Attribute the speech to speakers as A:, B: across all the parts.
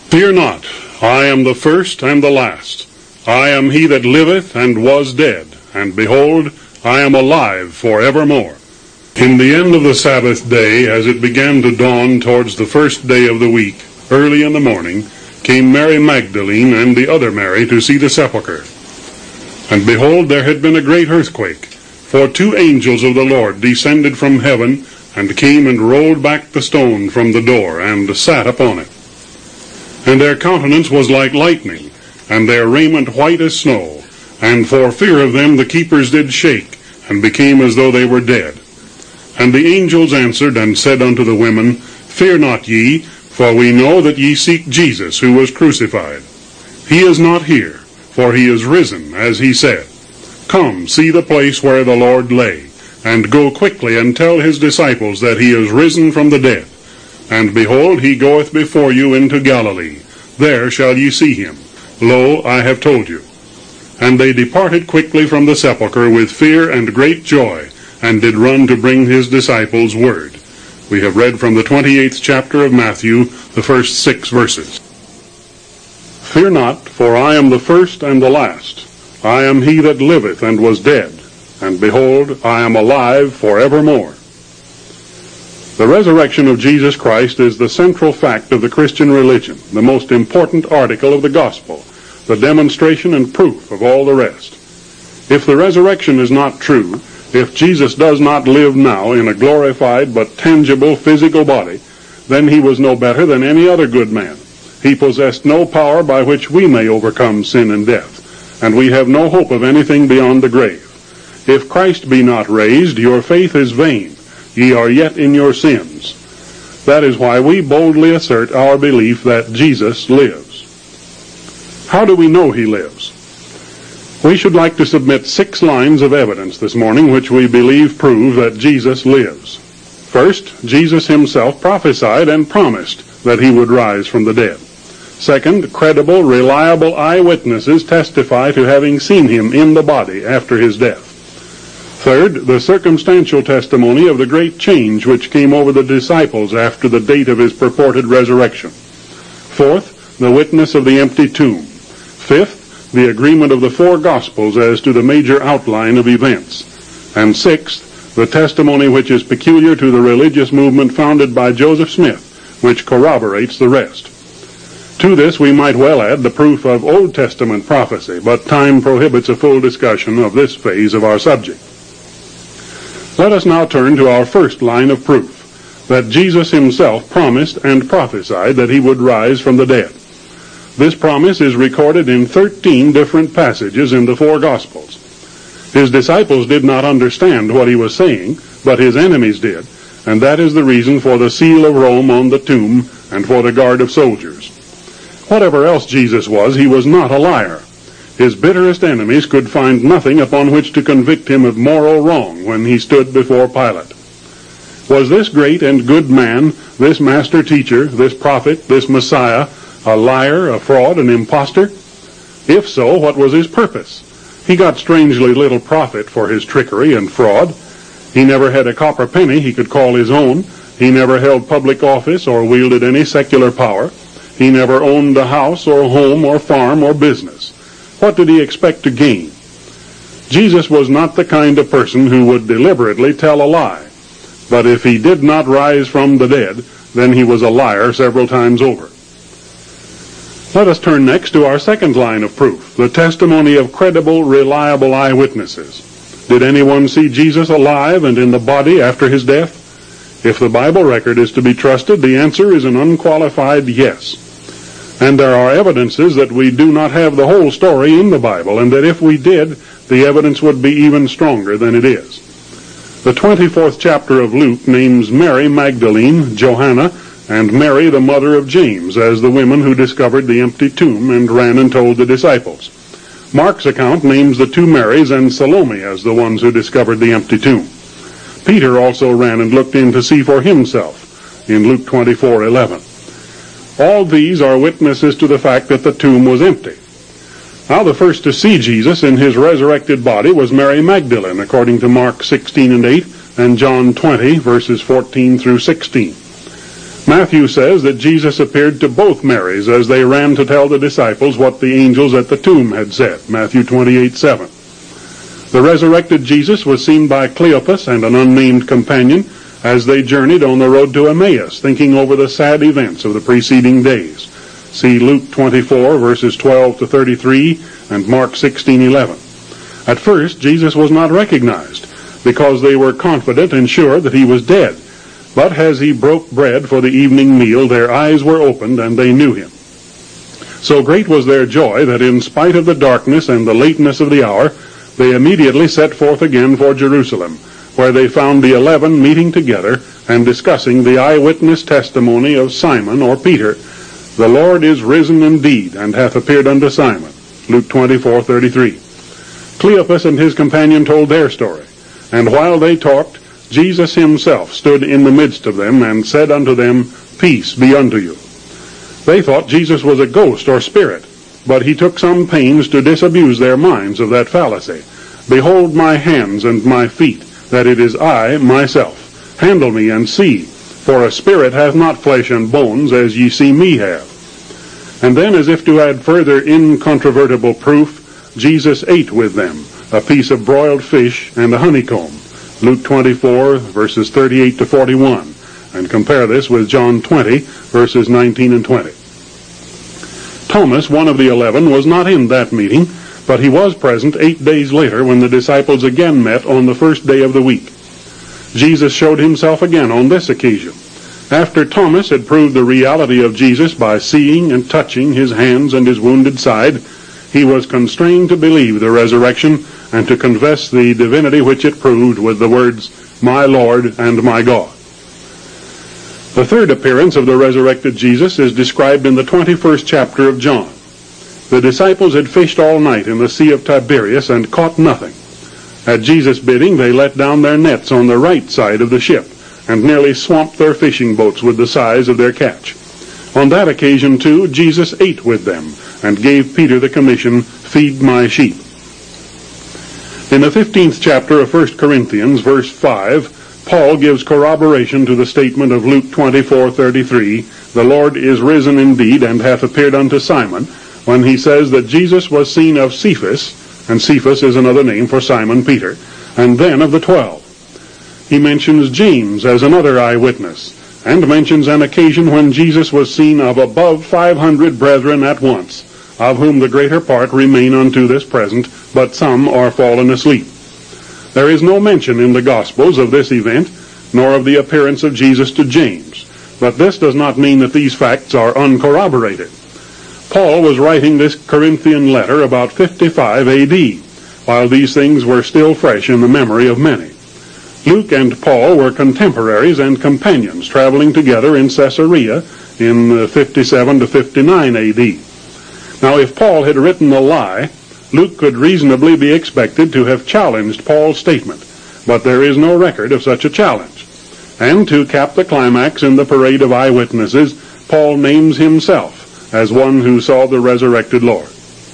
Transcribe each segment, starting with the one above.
A: Fear not, I am the first and the last. I am he that liveth and was dead, and behold, I am alive for evermore. In the end of the Sabbath day, as it began to dawn towards the first day of the week, early in the morning, came Mary Magdalene and the other Mary to see the sepulchre. And behold, there had been a great earthquake, for 2 angels of the Lord descended from heaven, and came and rolled back the stone from the door, and sat upon it. And their countenance was like lightning, and their raiment white as snow. And for fear of them the keepers did shake, and became as though they were dead. And the angels answered and said unto the women, Fear not ye, for we know that ye seek Jesus, who was crucified. He is not here, for he is risen, as he said. Come, see the place where the Lord lay, and go quickly and tell his disciples that he is risen from the dead. And behold, he goeth before you into Galilee. There shall ye see him. Lo, I have told you. And they departed quickly from the sepulchre with fear and great joy, and did run to bring his disciples word. We have read from the 28th chapter of Matthew, the first 6 verses. Fear not, for I am the first and the last. I am he that liveth and was dead, and behold, I am alive for evermore. The resurrection of Jesus Christ is the central fact of the Christian religion, the most important article of the gospel, the demonstration and proof of all the rest. If the resurrection is not true, if Jesus does not live now in a glorified but tangible physical body, then he was no better than any other good man. He possessed no power by which we may overcome sin and death, and we have no hope of anything beyond the grave. If Christ be not raised, your faith is vain. Ye are yet in your sins. That is why we boldly assert our belief that Jesus lives. How do we know he lives? We should like to submit 6 lines of evidence this morning which we believe prove that Jesus lives. First, Jesus himself prophesied and promised that he would rise from the dead. Second, credible, reliable eyewitnesses testify to having seen him in the body after his death. Third, the circumstantial testimony of the great change which came over the disciples after the date of his purported resurrection. Fourth, the witness of the empty tomb. Fifth, the agreement of the 4 Gospels as to the major outline of events. And sixth, the testimony which is peculiar to the religious movement founded by Joseph Smith, which corroborates the rest. To this we might well add the proof of Old Testament prophecy, but time prohibits a full discussion of this phase of our subject. Let us now turn to our first line of proof, that Jesus himself promised and prophesied that he would rise from the dead. This promise is recorded in 13 different passages in the 4 Gospels. His disciples did not understand what he was saying, but his enemies did, and that is the reason for the seal of Rome on the tomb and for the guard of soldiers. Whatever else Jesus was, he was not a liar. His bitterest enemies could find nothing upon which to convict him of moral wrong when he stood before Pilate. Was this great and good man, this master teacher, this prophet, this Messiah, a liar, a fraud, an impostor? If so, what was his purpose? He got strangely little profit for his trickery and fraud. He never had a copper penny he could call his own. He never held public office or wielded any secular power. He never owned a house or home or farm or business. What did he expect to gain? Jesus was not the kind of person who would deliberately tell a lie. But if he did not rise from the dead, then he was a liar several times over. Let us turn next to our second line of proof, the testimony of credible, reliable eyewitnesses. Did anyone see Jesus alive and in the body after his death? If the Bible record is to be trusted, the answer is an unqualified yes. And there are evidences that we do not have the whole story in the Bible, and that if we did, the evidence would be even stronger than it is. The 24th chapter of Luke names Mary Magdalene, Johanna, and Mary, the mother of James, as the women who discovered the empty tomb and ran and told the disciples. Mark's account names the 2 Marys and Salome as the ones who discovered the empty tomb. Peter also ran and looked in to see for himself in Luke 24:11. All these are witnesses to the fact that the tomb was empty. Now the first to see Jesus in his resurrected body was Mary Magdalene, according to Mark 16:8 and John 20, verses 14 through 16. Matthew says that Jesus appeared to both Marys as they ran to tell the disciples what the angels at the tomb had said, Matthew 28:7. The resurrected Jesus was seen by Cleopas and an unnamed companion as they journeyed on the road to Emmaus, thinking over the sad events of the preceding days. See Luke 24, verses 12 to 33, and Mark 16:11. At first, Jesus was not recognized, because they were confident and sure that he was dead. But as he broke bread for the evening meal, their eyes were opened, and they knew him. So great was their joy that in spite of the darkness and the lateness of the hour, they immediately set forth again for Jerusalem, where they found the 11 meeting together and discussing the eyewitness testimony of Simon or Peter. The Lord is risen indeed, and hath appeared unto Simon. Luke 24:33. Cleopas and his companion told their story, and while they talked, Jesus himself stood in the midst of them and said unto them, Peace be unto you. They thought Jesus was a ghost or spirit, but he took some pains to disabuse their minds of that fallacy. Behold my hands and my feet, that it is I myself. Handle me and see, for a spirit hath not flesh and bones, as ye see me have. And then, as if to add further incontrovertible proof, Jesus ate with them a piece of broiled fish and a honeycomb. Luke 24, verses 38 to 41, and compare this with John 20, verses 19 and 20. Thomas, one of the 11, was not in that meeting, but he was present 8 days later when the disciples again met on the first day of the week. Jesus showed himself again on this occasion. After Thomas had proved the reality of Jesus by seeing and touching his hands and his wounded side, he was constrained to believe the resurrection and to confess the divinity which it proved with the words, My Lord and my God. The third appearance of the resurrected Jesus is described in the 21st chapter of John. The disciples had fished all night in the Sea of Tiberias and caught nothing. At Jesus' bidding, they let down their nets on the right side of the ship and nearly swamped their fishing boats with the size of their catch. On that occasion, too, Jesus ate with them and gave Peter the commission, Feed my sheep. In the 15th chapter of 1 Corinthians, verse 5, Paul gives corroboration to the statement of Luke 24:33, The Lord is risen indeed, and hath appeared unto Simon, when he says that Jesus was seen of Cephas, and Cephas is another name for Simon Peter, and then of the 12. He mentions James as another eyewitness, and mentions an occasion when Jesus was seen of above 500 brethren at once, of whom the greater part remain unto this present, but some are fallen asleep. There is no mention in the Gospels of this event, nor of the appearance of Jesus to James, but this does not mean that these facts are uncorroborated. Paul was writing this Corinthian letter about 55 A.D., while these things were still fresh in the memory of many. Luke and Paul were contemporaries and companions traveling together in Caesarea in 57 to 59 A.D. Now, if Paul had written a lie, Luke could reasonably be expected to have challenged Paul's statement, but there is no record of such a challenge. And to cap the climax in the parade of eyewitnesses, Paul names himself as one who saw the resurrected Lord.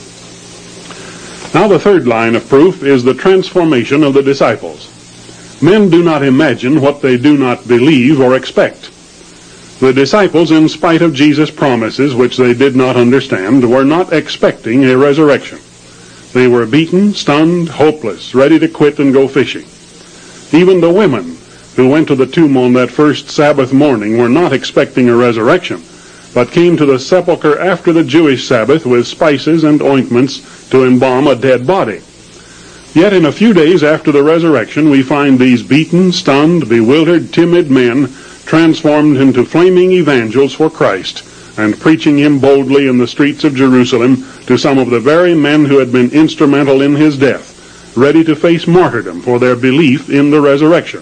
A: Now the third line of proof is the transformation of the disciples. Men do not imagine what they do not believe or expect. The disciples, in spite of Jesus' promises, which they did not understand, were not expecting a resurrection. They were beaten, stunned, hopeless, ready to quit and go fishing. Even the women who went to the tomb on that first Sabbath morning were not expecting a resurrection, but came to the sepulchre after the Jewish Sabbath with spices and ointments to embalm a dead body. Yet in a few days after the resurrection, we find these beaten, stunned, bewildered, timid men transformed into flaming evangels for Christ, and preaching him boldly in the streets of Jerusalem to some of the very men who had been instrumental in his death, ready to face martyrdom for their belief in the resurrection.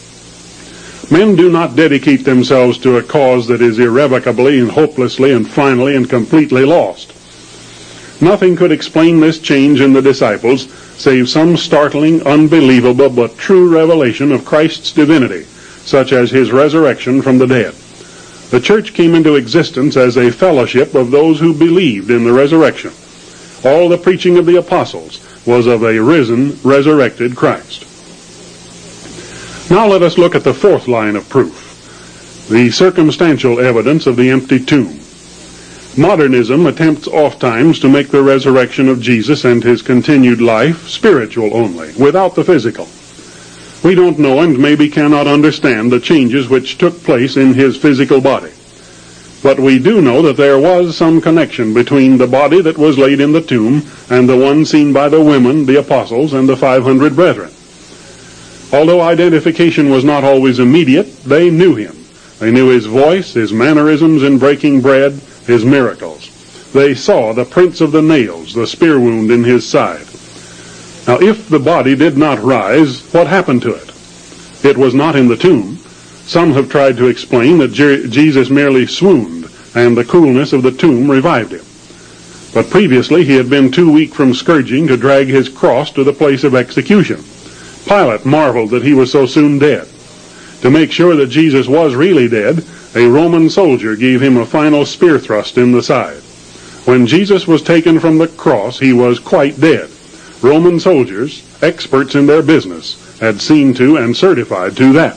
A: Men do not dedicate themselves to a cause that is irrevocably and hopelessly and finally and completely lost. Nothing could explain this change in the disciples save some startling, unbelievable, but true revelation of Christ's divinity, such as his resurrection from the dead. The church came into existence as a fellowship of those who believed in the resurrection. All the preaching of the apostles was of a risen, resurrected Christ. Now let us look at the fourth line of proof. the circumstantial evidence of the empty tomb. Modernism attempts oftentimes to make the resurrection of Jesus and his continued life spiritual only, without the physical. We don't know and maybe cannot understand the changes which took place in his physical body. But we do know that there was some connection between the body that was laid in the tomb and the one seen by the women, the apostles, and the 500 brethren. Although identification was not always immediate, they knew him. They knew his voice, his mannerisms in breaking bread, his miracles. They saw the prints of the nails, the spear wound in his side. Now, if the body did not rise, what happened to it? It was not in the tomb. Some have tried to explain that Jesus merely swooned, and the coolness of the tomb revived him. But previously he had been too weak from scourging to drag his cross to the place of execution. Pilate marveled that he was so soon dead. To make sure that Jesus was really dead, a Roman soldier gave him a final spear thrust in the side. When Jesus was taken from the cross, he was quite dead. Roman soldiers, experts in their business, had seen to and certified to that.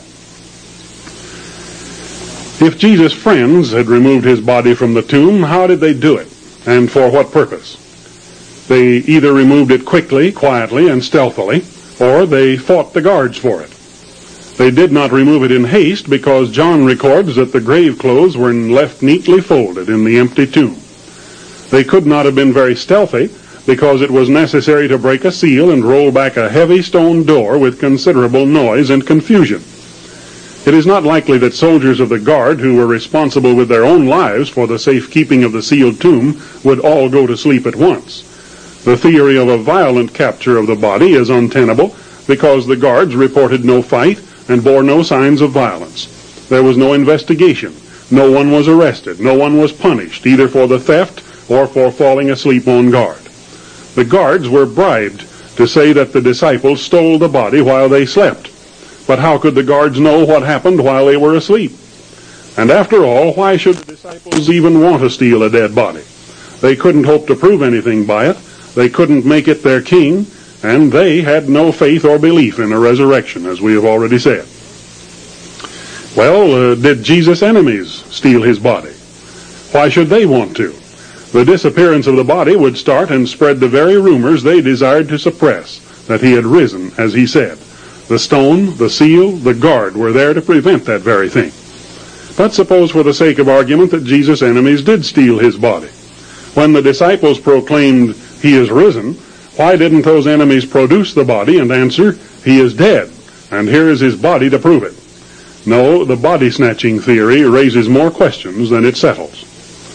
A: If Jesus' friends had removed his body from the tomb, how did they do it, and for what purpose? They either removed it quickly, quietly, and stealthily, or they fought the guards for it. They did not remove it in haste because John records that the grave clothes were left neatly folded in the empty tomb. They could not have been very stealthy because it was necessary to break a seal and roll back a heavy stone door with considerable noise and confusion. It is not likely that soldiers of the guard who were responsible with their own lives for the safekeeping of the sealed tomb would all go to sleep at once. The theory of a violent capture of the body is untenable because the guards reported no fight and bore no signs of violence. There was no investigation. No one was arrested. No one was punished, either for the theft or for falling asleep on guard. The guards were bribed to say that the disciples stole the body while they slept. But how could the guards know what happened while they were asleep? And after all, why should the disciples even want to steal a dead body? They couldn't hope to prove anything by it. They couldn't make it their king, and they had no faith or belief in a resurrection, as we have already said. Well, did Jesus' enemies steal his body? Why should they want to? The disappearance of the body would start and spread the very rumors they desired to suppress, that he had risen, as he said. The stone, the seal, the guard were there to prevent that very thing. But suppose for the sake of argument that Jesus' enemies did steal his body. When the disciples proclaimed, "He is risen," why didn't those enemies produce the body and answer, "He is dead, and here is his body to prove it"? No, the body-snatching theory raises more questions than it settles.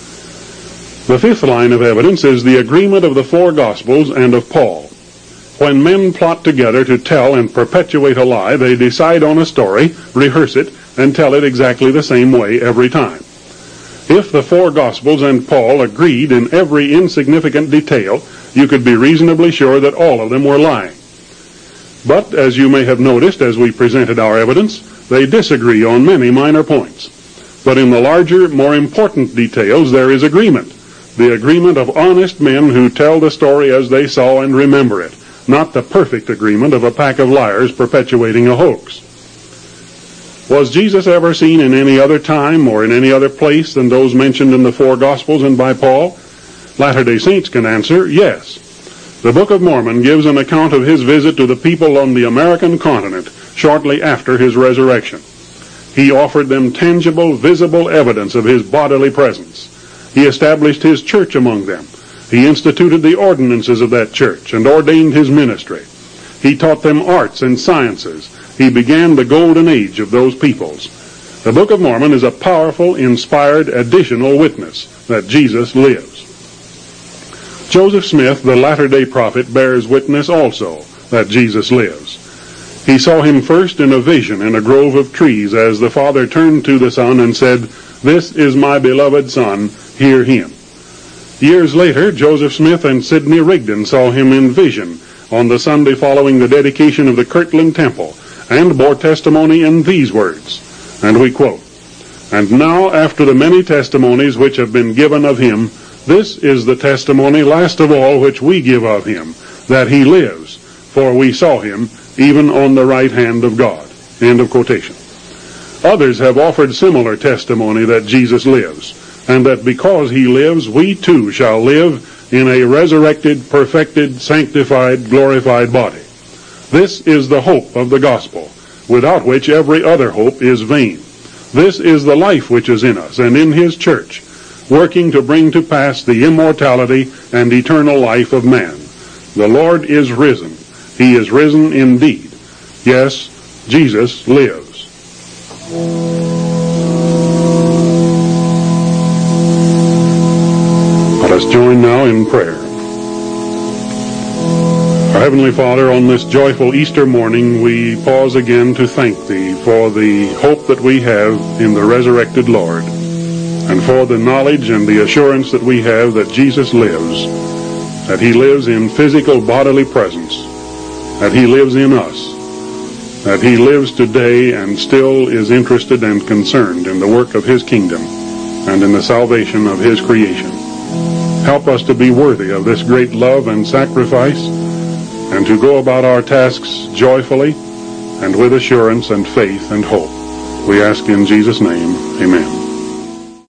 A: The fifth line of evidence is the agreement of the four Gospels and of Paul. When men plot together to tell and perpetuate a lie, they decide on a story, rehearse it, and tell it exactly the same way every time. If the four Gospels and Paul agreed in every insignificant detail, you could be reasonably sure that all of them were lying. But, as you may have noticed as we presented our evidence, they disagree on many minor points. But in the larger, more important details, there is agreement. The agreement of honest men who tell the story as they saw and remember it, not the perfect agreement of a pack of liars perpetuating a hoax. Was Jesus ever seen in any other time or in any other place than those mentioned in the four Gospels and by Paul? Latter-day Saints can answer, yes. The Book of Mormon gives an account of his visit to the people on the American continent shortly after his resurrection. He offered them tangible, visible evidence of his bodily presence. He established his church among them. He instituted the ordinances of that church and ordained his ministry. He taught them arts and sciences. He began the golden age of those peoples. The Book of Mormon is a powerful, inspired, additional witness that Jesus lives. Joseph Smith, the latter-day prophet, bears witness also that Jesus lives. He saw him first in a vision in a grove of trees as the Father turned to the Son and said, "This is my beloved Son, hear him." Years later, Joseph Smith and Sidney Rigdon saw him in vision on the Sunday following the dedication of the Kirtland Temple, and bore testimony in these words, and we quote, "And now, after the many testimonies which have been given of him, this is the testimony last of all which we give of him, that he lives, for we saw him even on the right hand of God." End of quotation. Others have offered similar testimony that Jesus lives, and that because he lives, we too shall live in a resurrected, perfected, sanctified, glorified body. This is the hope of the gospel, without which every other hope is vain. This is the life which is in us and in his church, working to bring to pass the immortality and eternal life of man. The Lord is risen. He is risen indeed. Yes, Jesus lives. Let us join now in prayer. Our Heavenly Father, on this joyful Easter morning, we pause again to thank Thee for the hope that we have in the resurrected Lord, and for the knowledge and the assurance that we have that Jesus lives, that he lives in physical bodily presence, that he lives in us, that he lives today and still is interested and concerned in the work of his kingdom and in the salvation of his creation. Help us to be worthy of this great love and sacrifice, and to go about our tasks joyfully and with assurance and faith and hope. We ask in Jesus' name, amen.